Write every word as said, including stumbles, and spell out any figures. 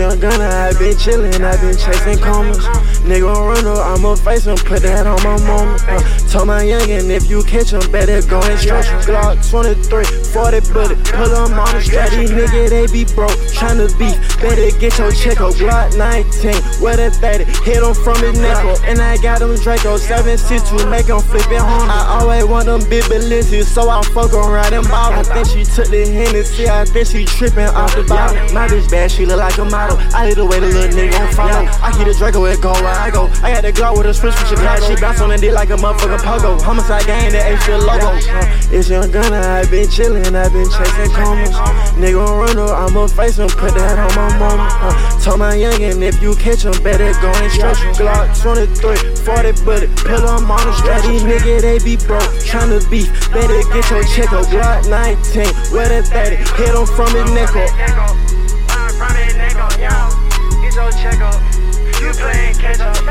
young gunner, I been chillin', I been chasing commas. Nigga run up, I'ma face him, put that on my mama. Uh, told my youngin', if you catch him, better go and stretch him. Glock twenty-three, forty bullet, pull him on the stretch. These niggas, they be broke, tryna beef, better get your check up. Glock nineteen, with a thirty, hit him from his neck up. And I got them Draco, seven six two, make him flip it home. I always want them big Balenciagas, so I fuck around and ball. I think she took the Hennessy, I think she trippin' off the bottle. My bitch bad, she look like a model. I lead the way the little nigga gon' follow. I keep the Draco, it go where I go. I got the Glock with a switch from Chicago. She bounce on the dick like a motherfucking pogo. Homicide gang, the H the logo. It's young gunner, I been chillin', I been chasing commas. Nigga run up, I'ma face him, put that on my mama. Uh, told my youngin', if you catch him, better go and stretch him. Glock twenty-three, forty bullet, pull him on the stretch. These niggas, they be broke, tryna beef, better get your check up. Glock nineteen, with a thirty, hit him from his neck up. From his neck up, yo. Get your check up. You playin' catch up.